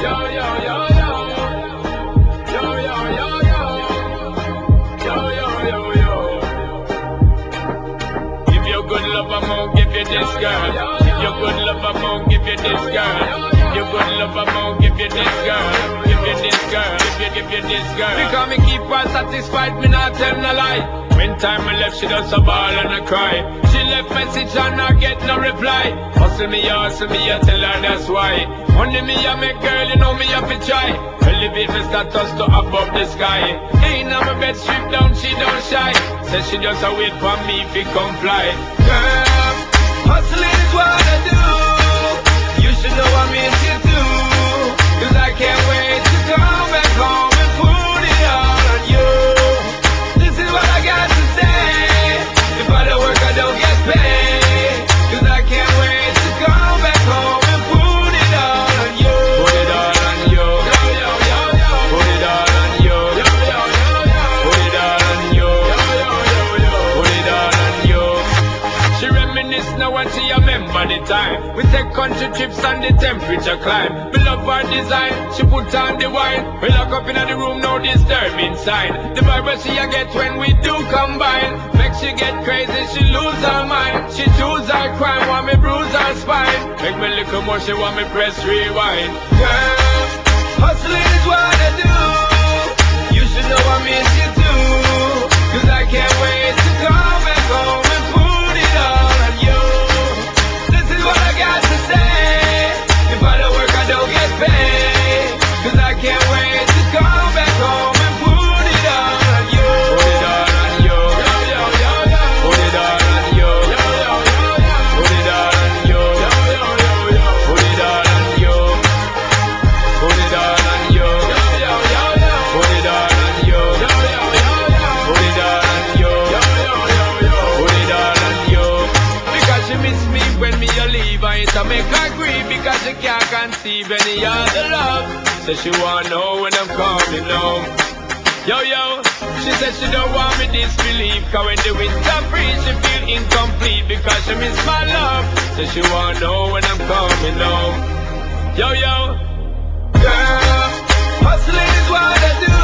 Give you good love, I'm gonna give you this girl. Give you good love, I'm gonna give you this girl. Give you good love, I'm gonna give you this girl. Give you this girl, give you this girl. Because me keep her satisfied, me not tell no lie. When time I left, she does a ball and a cry. She left message and I get no reply. Hustle me, I tell her that's why. Only me, I make girl, you know me, I fi try. Elevate my status to above the sky. Ain't on my bed, strip down, she don't shy. Says she just a wait for me if it come fly. Girl, hustling is what I do. You should know I'm into too. Cause I can't wait to come back home and put it all on you. This is what I got to say. If I don't work, I don't get paid. Cause I can't wait to come back home and put it all on you. Put it all on you. Put it all on you. Put it all on you. Put it all on you. She reminisce now and she remember the time. We take country trips and the temperature climb. We love her design, she put on the wine. We lock up in the room, no disturbing sign. The vibe she a get when we do combine. Make she get crazy, she lose her mind. She choose her crime, want me bruise her spine. Make me little more, she want me press rewind. Girl, hustling is what I do. You should know I'm into you too. Cause I can't wait to come back home and put it all on you. This is what I got to say. If I don't work, I don't get paid. Cause I can't wait to come back home and put it all on you. Put it all on you. Put it all on you. Put it all on you. Put it all on you. Put it all on you. Put it all on you. Put it all on you. Put it all on you. Because she miss me when me a leave, I ain't to make her grieve. Because she can't conceive any other love. So she wanna know when I'm coming home. Yo, she said she don't want me disbelief. Cause when the winter freeze, she feel incomplete. Because she miss my love. So she wanna know when I'm coming home. Yo, girl, hustling is what I do.